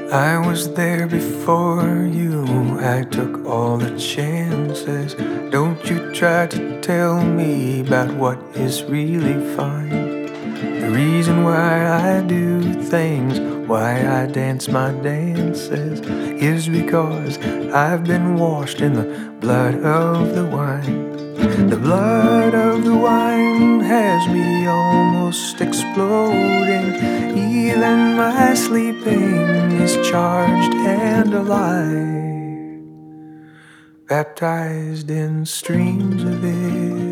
I was there before you, I took all the chances. Don't you try to tell me about what is really fine. The reason why I do things, why I dance my dances, is because I've been washed in the blood of the wine. The blood of the wine has me almost exploding. Even my sleeping is charged and alive, baptized in streams of it.